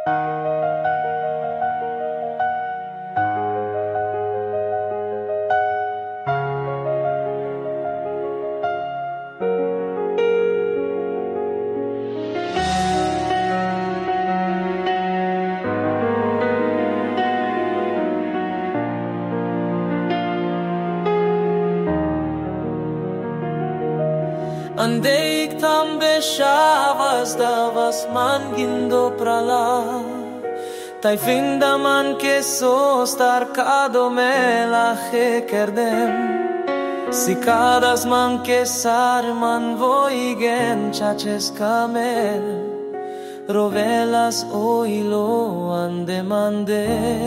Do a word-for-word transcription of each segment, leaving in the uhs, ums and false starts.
Andei tambe shavas davas man gindo prala Tai finda man que sos tarcado me la je kerdem Si kadas man que sarman voigen chaches kamel Rovelas oilo ande mande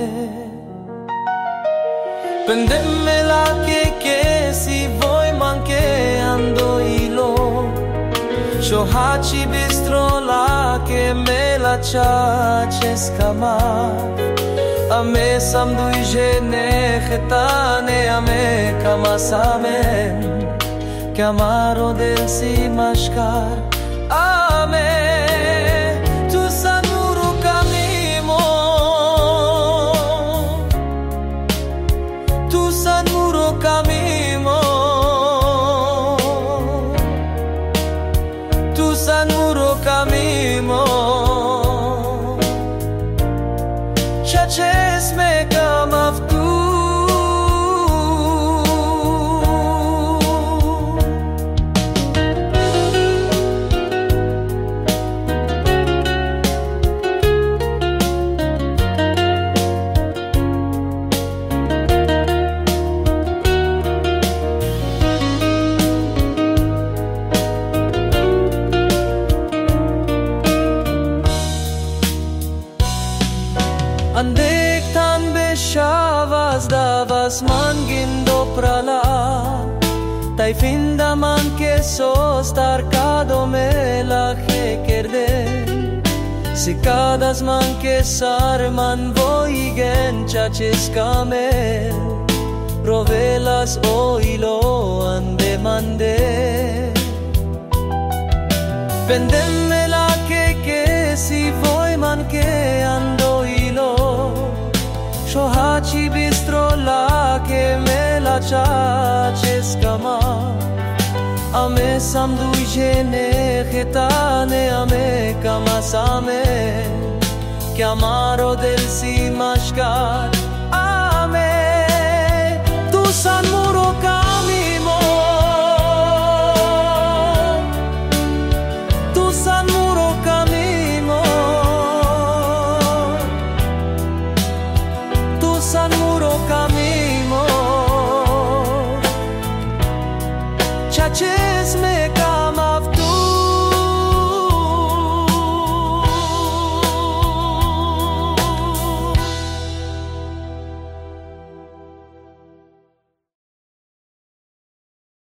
Pendeme la que que si voy man que ando ilo Shohachi bistro la que me la chaches kama Ame samdui jene chetane ame kama samen Que amaro del si mashkar Ame tu sanuru kamimo Tu sanuru kamimo Sanmuro camimo Chaches me kamaftu Andek tan beshavas davas man gindo prala Tai finda man que sos tarcado me la je kerde Si kadas man que sarman voigen chaches kamel Rovelas oilo ande mande Pendeme la que que si voy man que ando Shohachi bistro la que me la chaches kama Ame samdui jene chetane ame kama same Que amaro del si mashkar